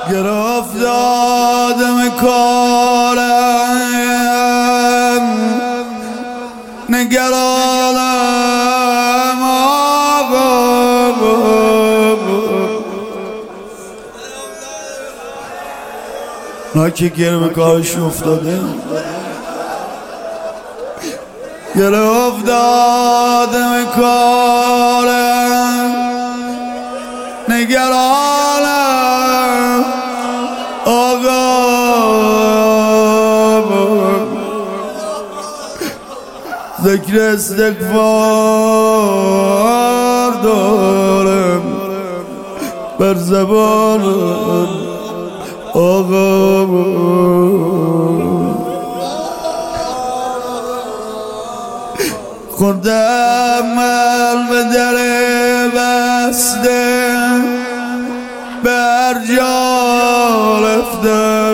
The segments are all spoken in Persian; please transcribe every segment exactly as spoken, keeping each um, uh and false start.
گرفت آدم کارم نگرانم آقا نه که گرم کارش افتاده گرفت آدم کارم نگرانم آقا ذکر استغفار دارم بر زبانم آقا خوردم قلب در بسته بر جا رفتم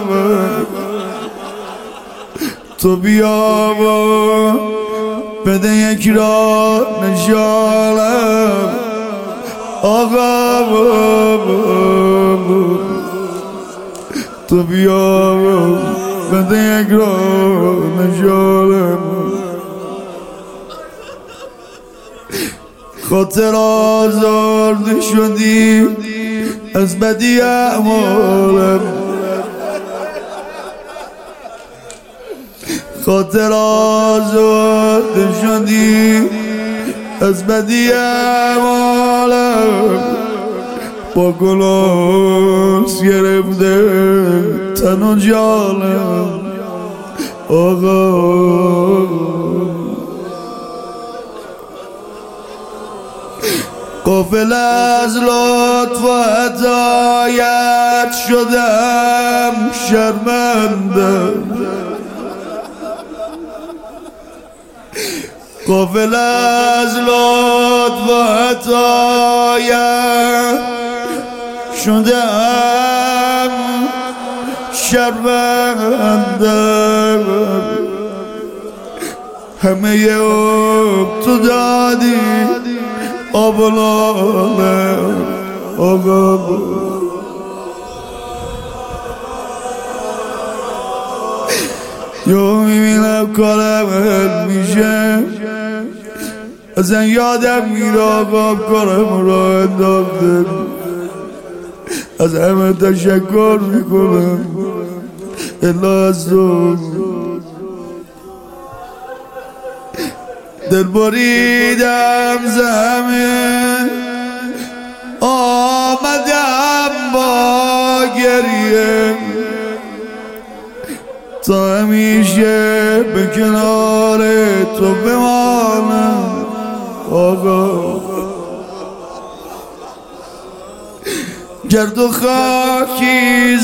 تو بیا و بده یک را نشانم آقا تو بیا و بده یک را نشانم خاطر آزرده شدی از بدی اعمالم خاطر آزرده شدی از بدی اعمالم با گلاس گرفته تن و جانم آقا غافل از لطف و هدایت شدم شرمنده غافل از لطف و هدایت شدم شرمنده همه عمر تو دادی آب و لاله آقا یا میبینم کارم حل میشه ازن یادم میره آقا کارم را انداخته از همه تشکر میکنم الا از تو دل بریدم زمین آمدم با گریه تا همیشه به کنار تو بمانم آقا گرد و خاکی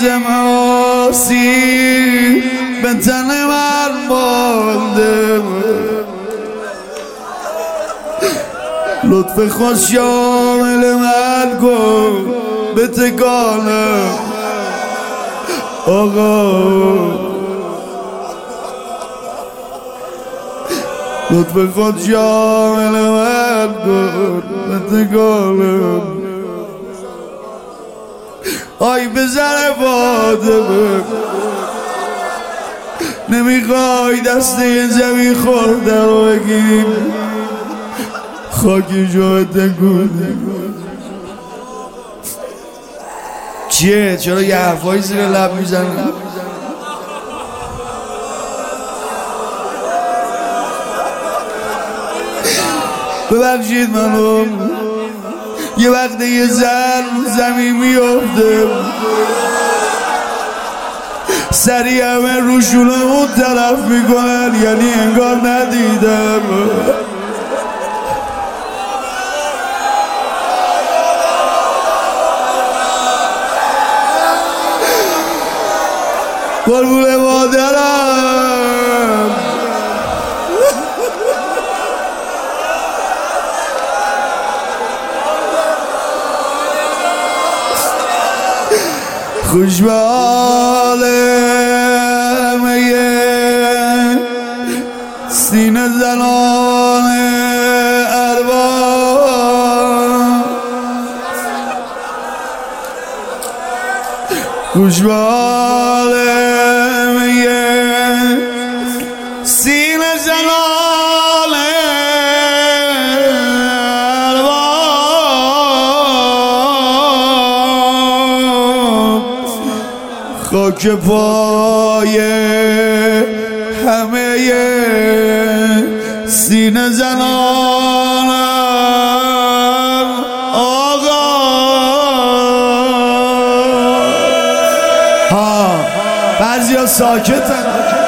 زماسی به تن من مانده لطف خوش شامل من کن به تکانم آقا لطف خود شامل من کن به تکانم آی بزن فاطمه نمیخوای دست این زمین خورده رو بگیری خاکی جای تکونه چیه؟ چرا یه حرفایی زیر لب میزنی؟ ببخشید منو یه وقت یه زن زمین میافته سریع همه روشونه اون طرف میکنن یعنی انگار ندیدم قربون مادرم خوش به حال همه سینه زنان ارباب گوشواله میگه سینه زلاله خاک پای همه سینه زنانم آقا ها بعضی ها ساکتن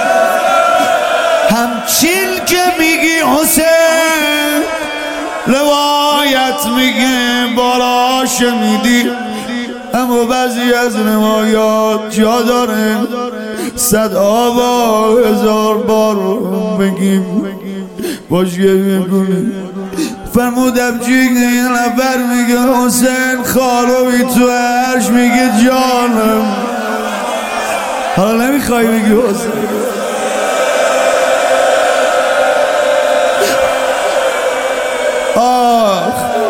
همچین که میگی حسین روایت میگه باراش میدی، اما بعضی از روایات جا داره صد آبا هزار بار بگیم باش گریه کنیم. فرمودم جیگ یه نفر میگه حسین خالوی تو عرش میگه جانم، حالا نمیخوای بگی حسین؟ آخ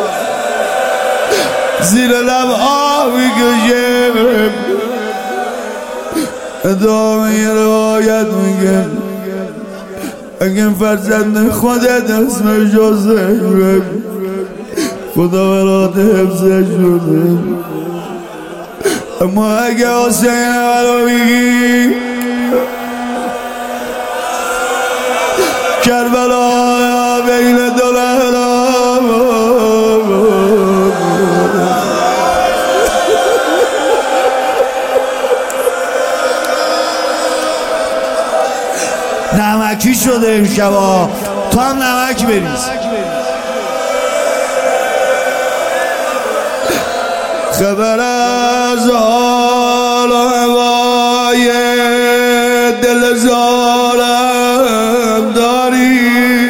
زیر لب آه میکشه. ادامه روایت میگه اگه فرزند خودت اسمش حسین خدا برات حفظش شده، اما اگه حسین رو میگی کربلا بین دو لحظه نمکی شده این شبا، تو هم نمک بریز. خبر از حال و هوای دل زارم داری،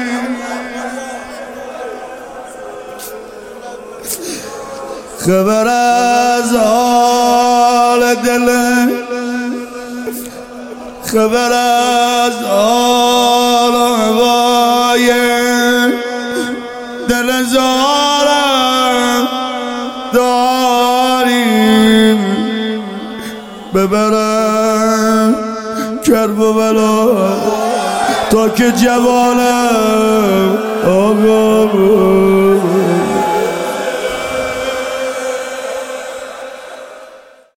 خبر از حال دل، خبر از حال و هوای دل زارم داریم، ببرم کرب و بلا تا که جوانم آقا